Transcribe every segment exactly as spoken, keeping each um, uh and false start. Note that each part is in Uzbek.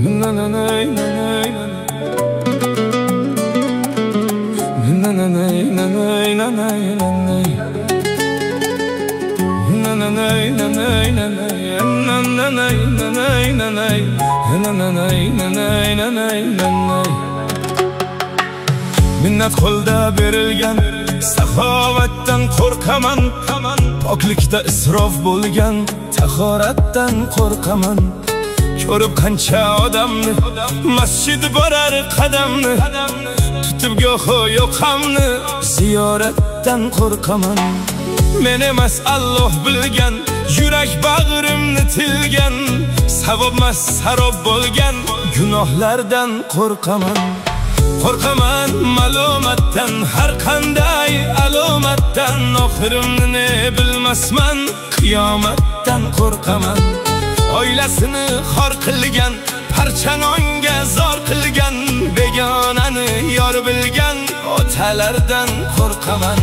Minnat qo'lda berilgan saxovatdan qo'rqaman, poklikda isrof bo'lgan tahoratdan qo'rqaman. Ko'rib qancha odamni masjid borar qadamni, tutib go'ho yo'qamni ziyoratdan qo'rqaman. Men emas Alloh bilgan, yurak bag'rimni tilgan, savobmas sarob bo'lgan gunohlardan qo'rqaman. Qo'rqaman ma'lumatdan, har qanday alomatdan, oxirimni ne bilmasman, qiyomatdan qo'rqaman. Oilasini xor qilgan, parchanonga zor qilgan, begonani yor bilgan otalardan qo'rqaman.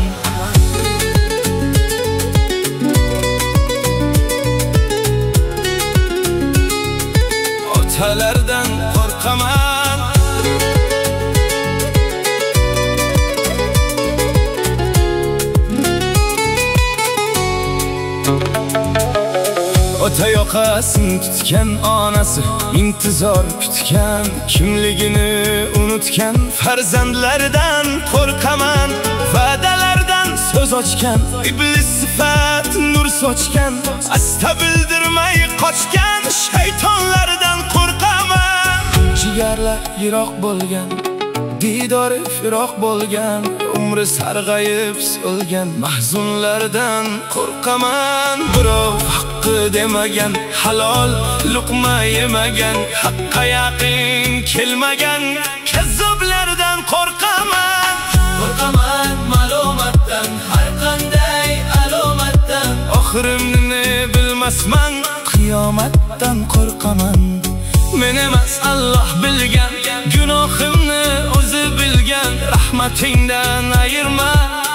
Otalardan qo'rqaman. Ota yoqasini tutgan onasi, intizor kutgan, kimligini unutgan farzandlardan qo'rqaman. Va'dalardan so'z ochgan, iblis sifat nur sochgan, asta bildirmay qochgan shaytonlardan qo'rqaman. Jigarlar yiroq bo'lgan, didori firoq bo'lgan, umri sarg'ayib so'lgan mahzunlardan qo'rqaman. Birov haqqi demagan, halol luqma yemagan, haqqa yaqin kelmagan kazzoblardan qo'rqaman. Qo'rqaman ma'lumatdan, har qanday alomatdan, oxirimni ne bilmasman, qiyomatdan qo'rqaman. Men emas Alloh bilgan, gunohimni o'zi bilgan, rahmatingdan ayirma,